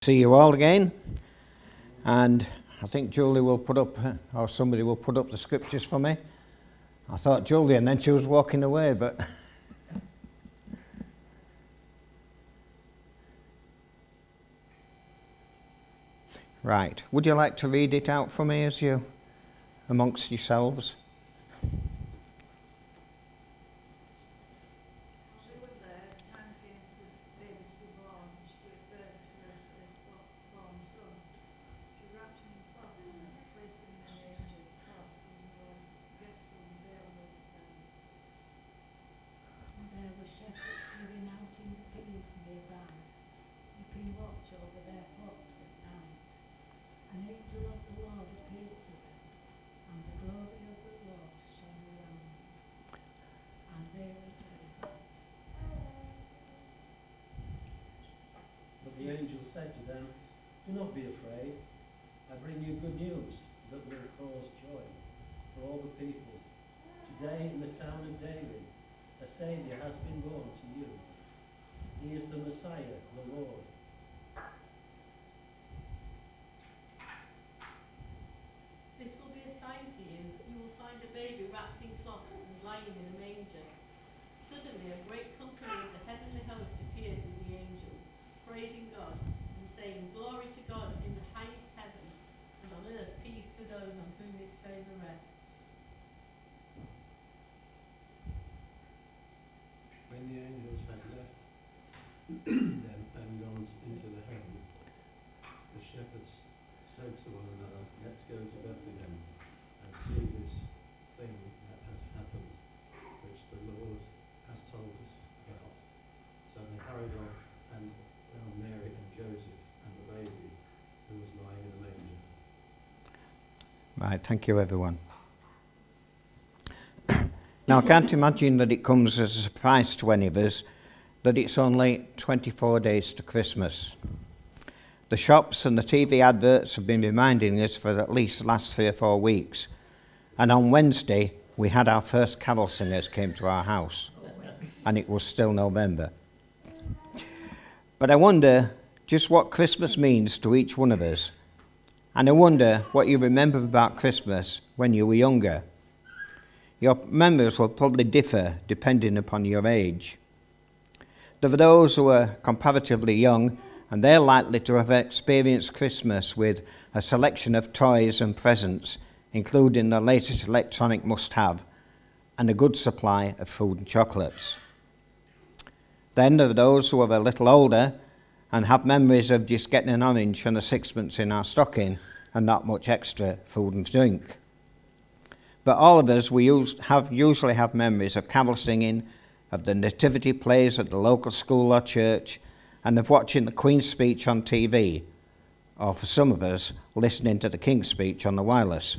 see you all again. And I think Julie will put up, or somebody will put up the scriptures for me. I thought Julie, and then she was walking away, but... Right. Would you like to read it out for me as you, amongst yourselves? The angel said to them, "Do not be afraid. I bring you good news that will cause joy for all the people. Today in the town of David, a Saviour has been born to you. He is the Messiah, the Lord." This will be a sign to you. You will find a baby wrapped in cloths and lying in a manger. Suddenly a great company of the heavenly host appeared with the angel, praising God and saying, "Glory to God in the highest heaven, and on earth peace to those on whom his favour rests." When the angels had left them and gone into the heaven, the shepherds said to one another, "Let's go to Bethlehem and see this thing that has happened, which the Lord has told us about." So they hurried off and found Mary and Joseph and the baby who was lying in a manger. Right, thank you everyone. Now I can't imagine that it comes as a surprise to any of us that it's only 24 days to Christmas. The shops and the TV adverts have been reminding us for at least the last 3 or 4 weeks. And on Wednesday, we had our first carol singers came to our house. And it was still November. But I wonder just what Christmas means to each one of us. And I wonder what you remember about Christmas when you were younger. Your memories will probably differ depending upon your age. There are those who are comparatively young, and they're likely to have experienced Christmas with a selection of toys and presents, including the latest electronic must-have, and a good supply of food and chocolates. Then there are those who are a little older and have memories of just getting an orange and a sixpence in our stocking and not much extra food and drink. But all of us, we usually have memories of carol singing, of the nativity plays at the local school or church, and of watching the Queen's speech on TV, or for some of us, listening to the King's speech on the wireless.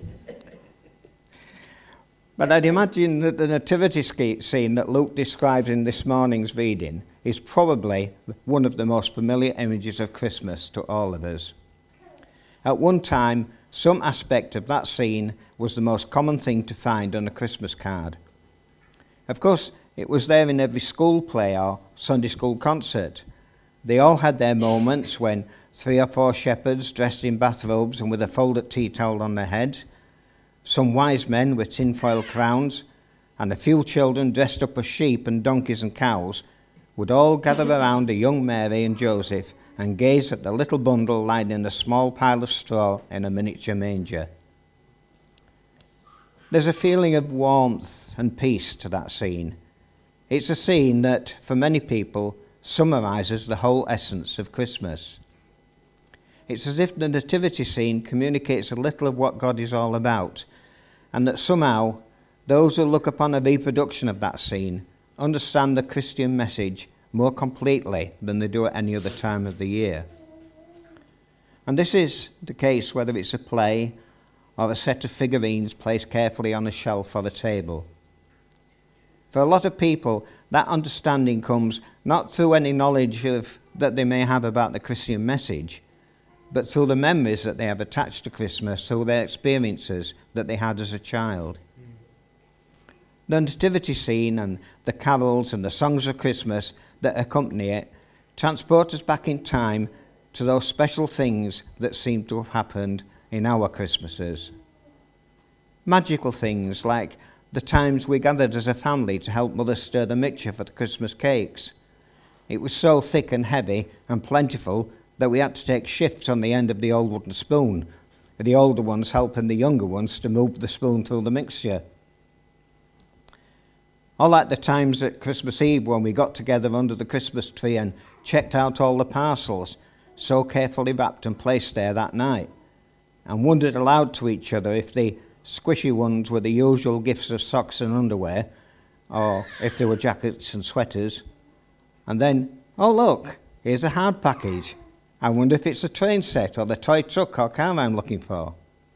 But I'd imagine that the nativity scene that Luke describes in this morning's reading is probably one of the most familiar images of Christmas to all of us. At one time, some aspect of that scene was the most common thing to find on a Christmas card. Of course, it was there in every school play or Sunday school concert. They all had their moments when 3 or 4 shepherds dressed in bathrobes and with a folded tea towel on their head, some wise men with tinfoil crowns, and a few children dressed up as sheep and donkeys and cows would all gather around a young Mary and Joseph and gaze at the little bundle lying in a small pile of straw in a miniature manger. There's a feeling of warmth and peace to that scene. It's a scene that, for many people, summarizes the whole essence of Christmas. It's as if the nativity scene communicates a little of what God is all about, and that somehow those who look upon a reproduction of that scene understand the Christian message more completely than they do at any other time of the year. And this is the case whether it's a play or a set of figurines placed carefully on a shelf or a table. For a lot of people, that understanding comes not through any knowledge that they may have about the Christian message, but through the memories that they have attached to Christmas, through their experiences that they had as a child. The nativity scene and the carols and the songs of Christmas that accompany it transport us back in time to those special things that seem to have happened in our Christmases. Magical things like the times we gathered as a family to help Mother stir the mixture for the Christmas cakes. It was so thick and heavy and plentiful that we had to take shifts on the end of the old wooden spoon, with the older ones helping the younger ones to move the spoon through the mixture. Or like the times at Christmas Eve when we got together under the Christmas tree and checked out all the parcels, so carefully wrapped and placed there that night, and wondered aloud to each other if the squishy ones were the usual gifts of socks and underwear, or if they were jackets and sweaters. And then, oh look, here's a hard package. I wonder if it's a train set or the toy truck or car I'm looking for.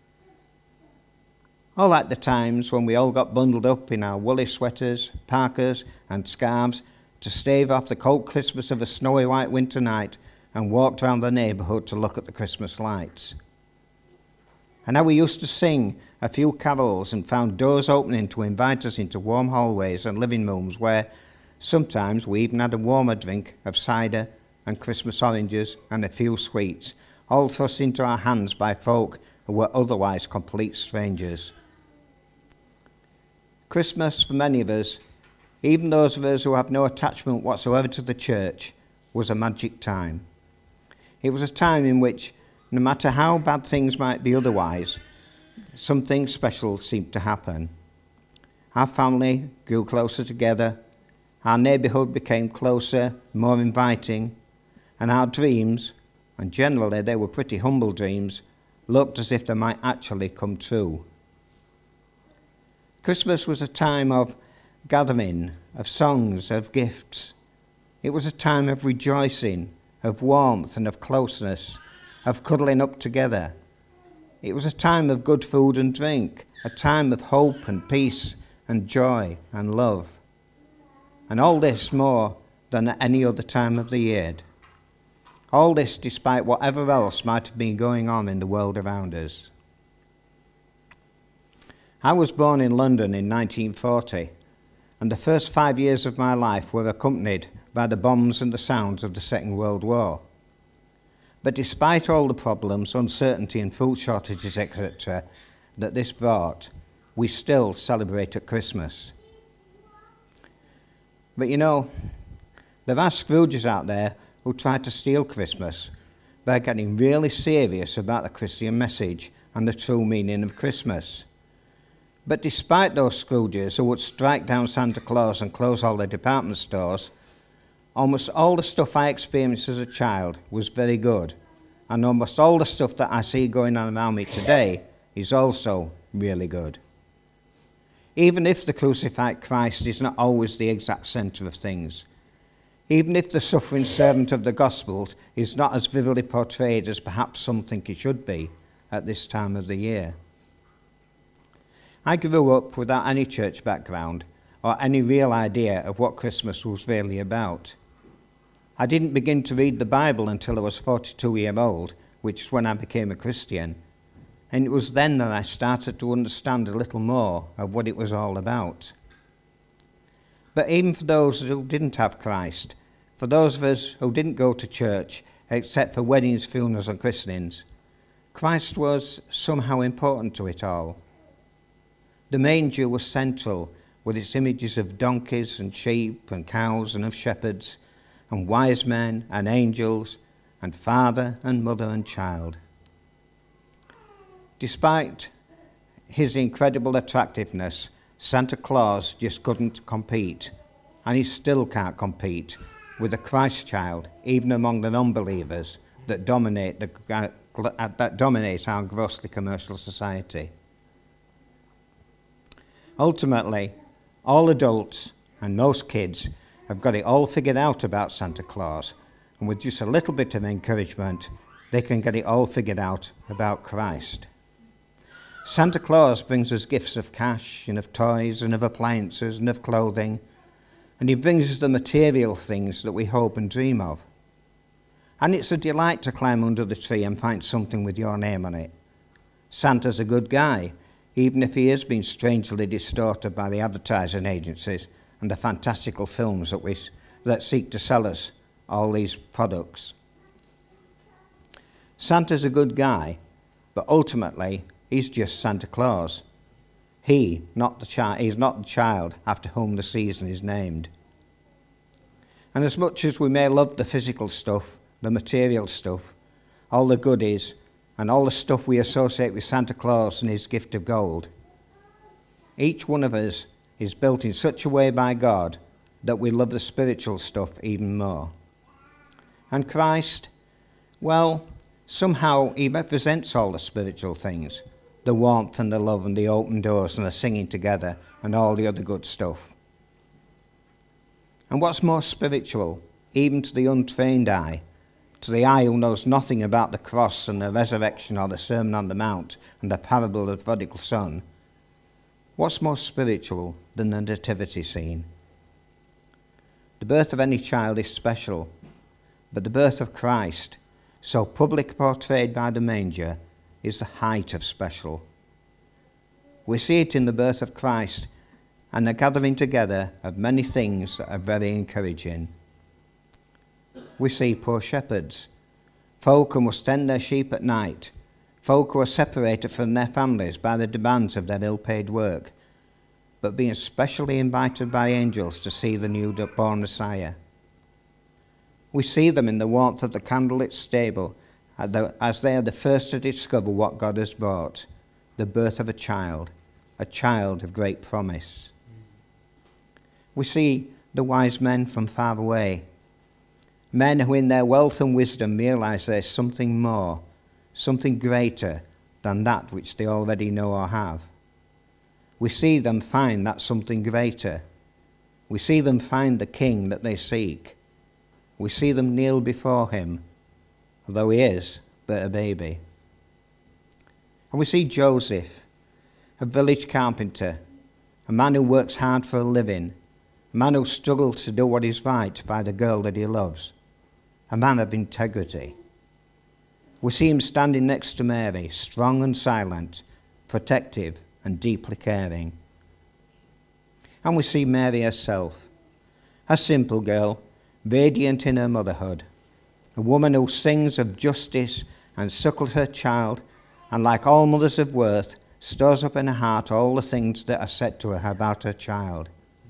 Or like the times when we all got bundled up in our woolly sweaters, parkas and scarves to stave off the cold Christmas of a snowy white winter night and walked round the neighbourhood to look at the Christmas lights. And how we used to sing a few carols and found doors opening to invite us into warm hallways and living rooms where sometimes we even had a warmer drink of cider and Christmas oranges and a few sweets, all thrust into our hands by folk who were otherwise complete strangers. Christmas, for many of us, even those of us who have no attachment whatsoever to the church, was a magic time. It was a time in which, no matter how bad things might be otherwise, something special seemed to happen. Our family grew closer together, our neighbourhood became closer, more inviting, and our dreams, and generally they were pretty humble dreams, looked as if they might actually come true. Christmas was a time of gathering, of songs, of gifts. It was a time of rejoicing, of warmth and of closeness, of cuddling up together. It was a time of good food and drink, a time of hope and peace and joy and love. And all this more than at any other time of the year. All this despite whatever else might have been going on in the world around us. I was born in London in 1940, and the first 5 years of my life were accompanied by the bombs and the sounds of the Second World War. But despite all the problems, uncertainty and food shortages, etc., that this brought, we still celebrate at Christmas. But you know, there are Scrooges out there who try to steal Christmas by getting really serious about the Christian message and the true meaning of Christmas. But despite those Scrooges who would strike down Santa Claus and close all the department stores, almost all the stuff I experienced as a child was very good, and almost all the stuff that I see going on around me today is also really good. Even if the crucified Christ is not always the exact centre of things, even if the suffering servant of the Gospels is not as vividly portrayed as perhaps some think he should be at this time of the year. I grew up without any church background or any real idea of what Christmas was really about. I didn't begin to read the Bible until I was 42 years old, which is when I became a Christian, and it was then that I started to understand a little more of what it was all about. But even for those who didn't have Christ, for those of us who didn't go to church except for weddings, funerals and christenings, Christ was somehow important to it all. The manger was central, with its images of donkeys and sheep and cows and of shepherds and wise men and angels and father and mother and child. Despite his incredible attractiveness, Santa Claus just couldn't compete, and he still can't compete with the Christ child, even among the non-believers that dominate our grossly commercial society. Ultimately, all adults and most kids have got it all figured out about Santa Claus, and with just a little bit of encouragement, they can get it all figured out about Christ. Santa Claus brings us gifts of cash and of toys and of appliances and of clothing, and he brings us the material things that we hope and dream of. And it's a delight to climb under the tree and find something with your name on it. Santa's a good guy, even if he has been strangely distorted by the advertising agencies and the fantastical films that seek to sell us all these products. Santa's a good guy, but ultimately he's just Santa Claus. He's not the child after whom the season is named. And as much as we may love the physical stuff, the material stuff, all the goodies, and all the stuff we associate with Santa Claus and his gift of gold, each one of us is built in such a way by God that we love the spiritual stuff even more. And Christ, well, somehow he represents all the spiritual things, the warmth and the love and the open doors and the singing together and all the other good stuff. And what's more spiritual, even to the untrained eye, to the eye who knows nothing about the cross and the resurrection or the Sermon on the Mount and the parable of the prodigal son, what's more spiritual than the nativity scene? The birth of any child is special, but the birth of Christ, so publicly portrayed by the manger, is the height of special. We see it in the birth of Christ and the gathering together of many things that are very encouraging. We see poor shepherds, folk who must tend their sheep at night, folk who are separated from their families by the demands of their ill-paid work, but being specially invited by angels to see the newborn Messiah. We see them in the warmth of the candlelit stable as they are the first to discover what God has brought, the birth of a child of great promise. We see the wise men from far away, men who in their wealth and wisdom realize there's something more, something greater than that which they already know or have. We see them find that something greater. We see them find the king that they seek. We see them kneel before him, although he is but a baby. And we see Joseph, a village carpenter, a man who works hard for a living, a man who struggles to do what is right by the girl that he loves, a man of integrity. We see him standing next to Mary, strong and silent, protective and deeply caring. And we see Mary herself, a simple girl, radiant in her motherhood, a woman who sings of justice and suckles her child, and like all mothers of worth, stores up in her heart all the things that are said to her about her child.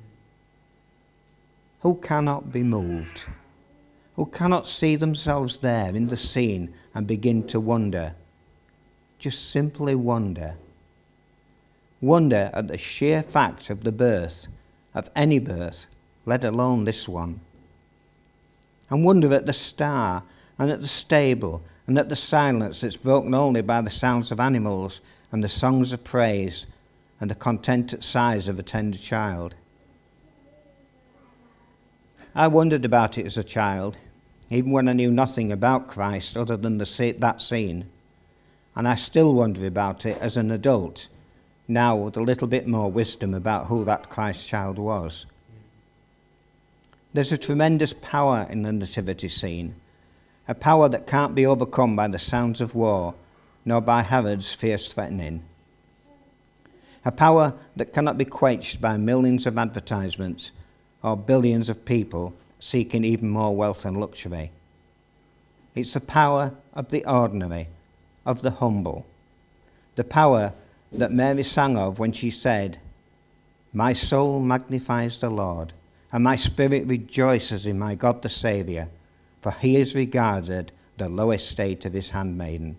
Who cannot be moved? Who cannot see themselves there in the scene and begin to wonder? Just simply wonder. Wonder at the sheer fact of the birth, of any birth, let alone this one. And wonder at the star, and at the stable, and at the silence that's broken only by the sounds of animals and the songs of praise and the contented sighs of a tender child. I wondered about it as a child, even when I knew nothing about Christ other than that scene, and I still wonder about it as an adult, now with a little bit more wisdom about who that Christ child was. There's a tremendous power in the nativity scene, a power that can't be overcome by the sounds of war, nor by Herod's fierce threatening. A power that cannot be quenched by millions of advertisements or billions of people seeking even more wealth and luxury. It's the power of the ordinary, of the humble, the power that Mary sang of when she said, "My soul magnifies the Lord, and my spirit rejoices in my God the Saviour, for he has regarded the low estate of his handmaiden."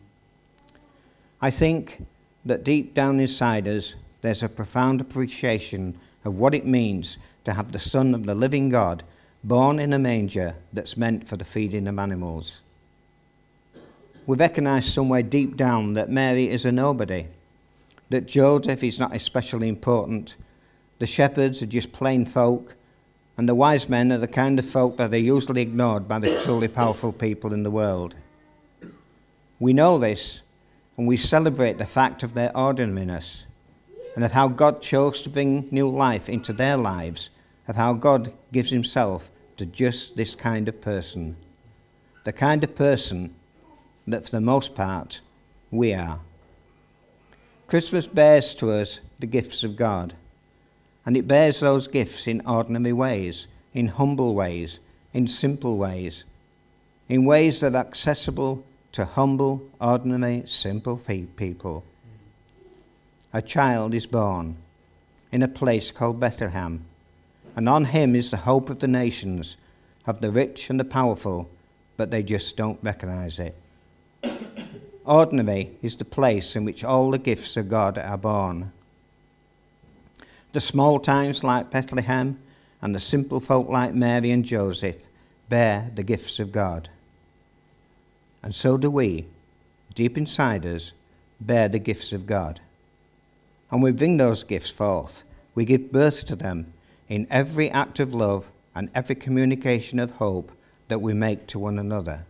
I think that deep down inside us, there's a profound appreciation of what it means to have the Son of the living God born in a manger that's meant for the feeding of animals. We recognise somewhere deep down that Mary is a nobody, that Joseph is not especially important, the shepherds are just plain folk, and the wise men are the kind of folk that are usually ignored by the truly powerful people in the world. We know this, and we celebrate the fact of their ordinariness, and of how God chose to bring new life into their lives, of how God gives himself to just this kind of person, the kind of person that for the most part we are. Christmas bears to us the gifts of God, and it bears those gifts in ordinary ways, in humble ways, in simple ways, in ways that are accessible to humble, ordinary, simple people. A child is born in a place called Bethlehem, and on him is the hope of the nations, of the rich and the powerful, but they just don't recognize it. Ordinary is the place in which all the gifts of God are born. The small towns like Bethlehem and the simple folk like Mary and Joseph bear the gifts of God. And so do we, deep inside us, bear the gifts of God. And we bring those gifts forth. We give birth to them in every act of love and every communication of hope that we make to one another.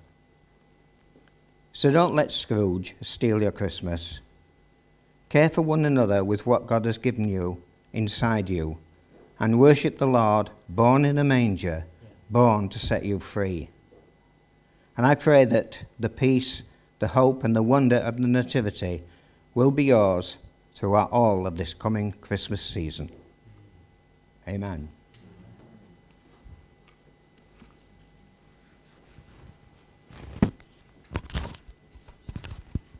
So don't let Scrooge steal your Christmas. Care for one another with what God has given you inside you, and worship the Lord, born in a manger, born to set you free. And I pray that the peace, the hope, and the wonder of the Nativity will be yours throughout all of this coming Christmas season. Amen.